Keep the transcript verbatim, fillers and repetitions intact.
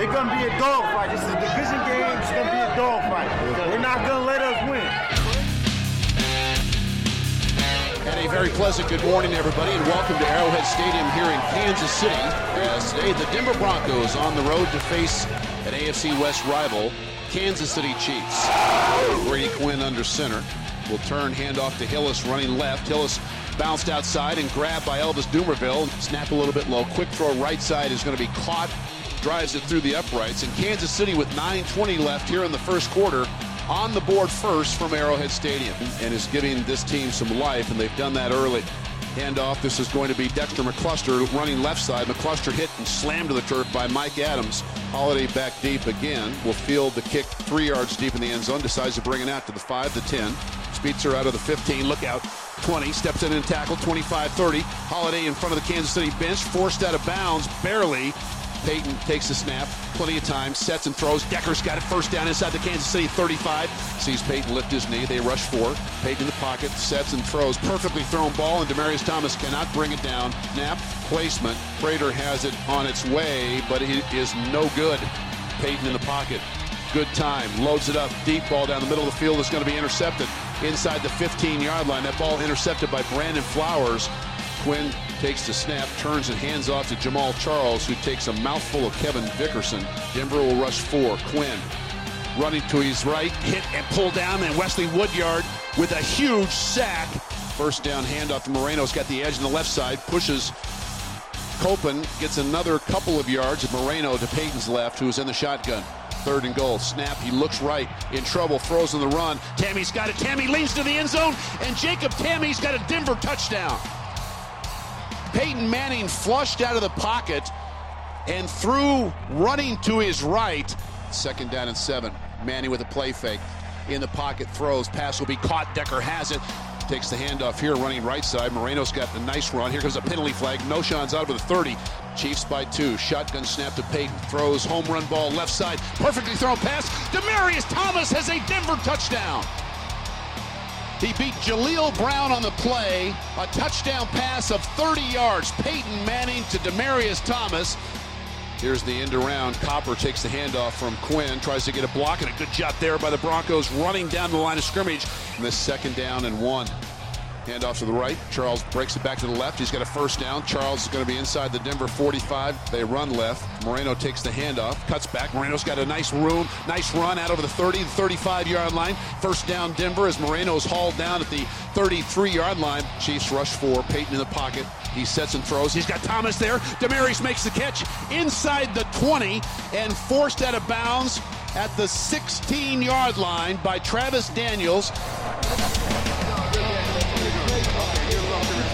It's going to be a dogfight. This is a division game. It's going to be a dogfight. They're not going to let us win. And a very pleasant good morning, everybody, and welcome to Arrowhead Stadium here in Kansas City. As today, the Denver Broncos on the road to face an A F C West rival, Kansas City Chiefs. Brady Quinn under center. Will turn, handoff to Hillis running left. Hillis bounced outside and grabbed by Elvis Dumerville. Snap a little bit low. Quick throw right side is going to be caught. Drives it through the uprights. And Kansas City with nine twenty left here in the first quarter on the board first from Arrowhead Stadium. And is giving this team some life, and they've done that early. Handoff, this is going to be Dexter McCluster running left side. McCluster hit and slammed to the turf by Mike Adams. Holiday back deep again. Will field the kick three yards deep in the end zone. Decides to bring it out to the five, the ten. Spitzer out of the fifteen. Look out. twenty. Steps in and tackle. twenty-five thirty. Holiday in front of the Kansas City bench. Forced out of bounds. Barely. Peyton takes the snap. Plenty of time. Sets and throws. Decker's got it first down inside the Kansas City thirty-five. Sees Peyton lift his knee. They rush four. Peyton in the pocket. Sets and throws. Perfectly thrown ball, and Demaryius Thomas cannot bring it down. Snap. Placement. Prater has it on its way, but it is no good. Peyton in the pocket. Good time. Loads it up. Deep ball down the middle of the field is going to be intercepted inside the fifteen-yard line. That ball intercepted by Brandon Flowers. Quinn takes the snap, turns and hands off to Jamal Charles, who takes a mouthful of Kevin Vickerson. Denver will rush four. Quinn running to his right, hit and pull down, and Wesley Woodyard with a huge sack. First down handoff to Moreno's got the edge on the left side, pushes Copen, gets another couple of yards. Moreno to Peyton's left, who is in the shotgun. Third and goal. Snap. He looks right. In trouble. Throws on the run. Tammy's got it. Tammy leans to the end zone, and Jacob Tammy's got a Denver touchdown. Peyton Manning flushed out of the pocket and threw running to his right. Second down and seven. Manning with a play fake. In the pocket. Throws. Pass will be caught. Decker has it. Takes the handoff here, running right side. Moreno's got a nice run. Here comes a penalty flag. Noshan's out of the thirty. Chiefs by two. Shotgun snap to Peyton. Throws home run ball left side. Perfectly thrown pass. Demaryius Thomas has a Denver touchdown. He beat Jaleel Brown on the play. A touchdown pass of thirty yards. Peyton Manning to Demaryius Thomas. Here's the end around. Copper takes the handoff from Quinn. Tries to get a block, and a good job there by the Broncos running down the line of scrimmage. And this second down and one. Handoff to the right. Charles breaks it back to the left. He's got a first down. Charles is going to be inside the Denver forty-five. They run left. Moreno takes the handoff. Cuts back. Moreno's got a nice room. Nice run out over the thirty, the thirty-five-yard line. First down Denver as Moreno's hauled down at the thirty-three-yard line. Chiefs rush four. Peyton in the pocket. He sets and throws. He's got Thomas there. Demaryius makes the catch inside the twenty and forced out of bounds at the sixteen-yard line by Travis Daniels.